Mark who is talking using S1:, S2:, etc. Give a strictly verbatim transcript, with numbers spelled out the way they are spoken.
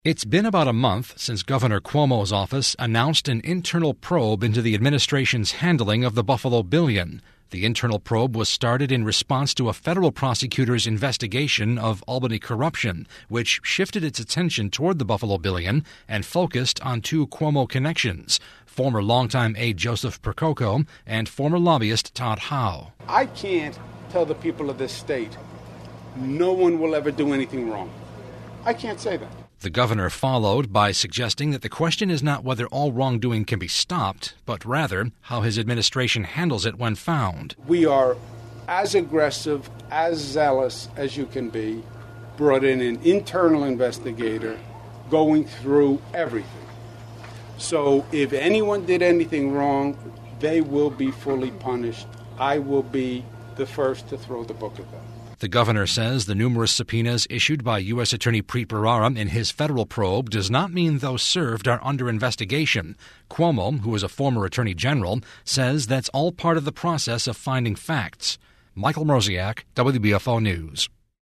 S1: It's been about a month since Governor Cuomo's office announced an internal probe into the administration's handling of the Buffalo Billion. The internal probe was started in response to a federal prosecutor's investigation of Albany corruption, which shifted its attention toward the Buffalo Billion and focused on two Cuomo connections, former longtime aide Joseph Percoco and former lobbyist Todd Howe.
S2: I can't tell the people of this state, no one will ever do anything wrong. I can't say that.
S1: The governor followed by suggesting that the question is not whether all wrongdoing can be stopped, but rather how his administration handles it when found.
S2: We are as aggressive, as zealous as you can be, brought in an internal investigator going through everything. So if anyone did anything wrong, they will be fully punished. I will be the first to throw the book at them.
S1: The governor says the numerous subpoenas issued by U S Attorney Preet Bharara in his federal probe does not mean those served are under investigation. Cuomo, who is a former attorney general, says that's all part of the process of finding facts. Michael Mroziak, W B F O News.